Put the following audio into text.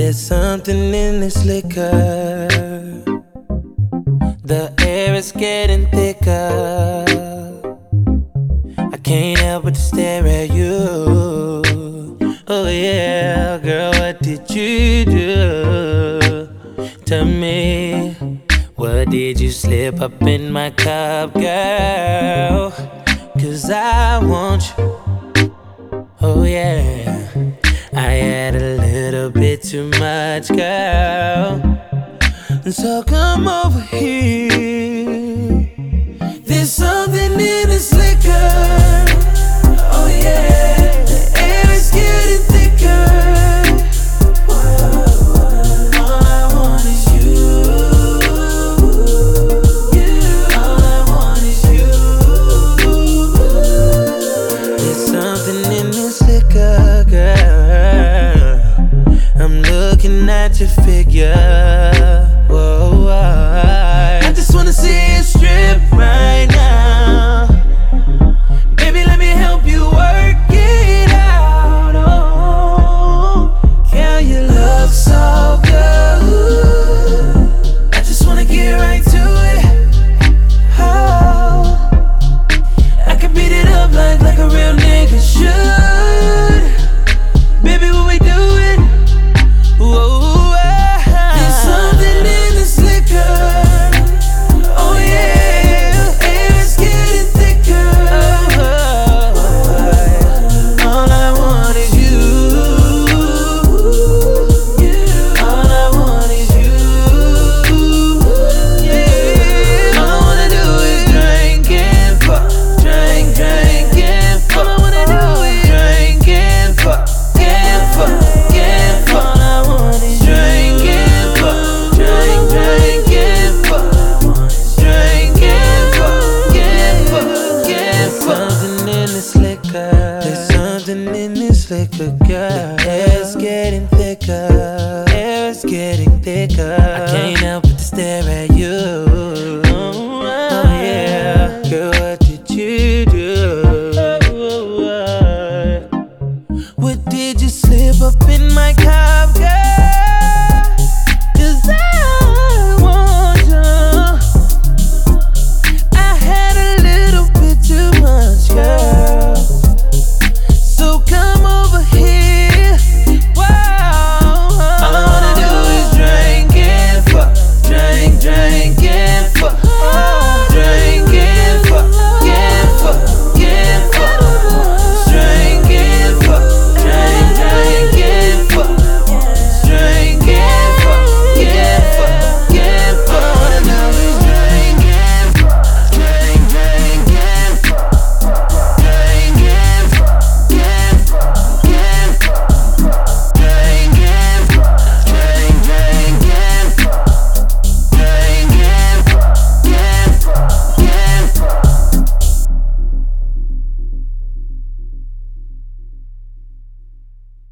There's something in this liquor. The air is getting thicker. I can't help but to stare at you. Oh yeah, girl, what did you do to me? What did you slip up in my cup, girl? 'Cause I want you. Oh yeah, I had a little bit too much, girl. So come over here. There's something in this liquor. Oh yeah, the air is getting thicker. All I want is you. All I want is you. There's something in this liquor, girl. I'm looking at your figure. Whoa, I just wanna see it strip right now. Baby, let me help you work it out. Oh, girl, you look so good. I just wanna get right to it. Oh, I can beat it up like a real nigga should. Baby, what we doing? Whoa. There's something in this liquor, girl. The air's getting thicker. Air's getting thicker. I can't help but to stare at you. Oh yeah, girl, what did you do? What did you slip up in my cup, girl?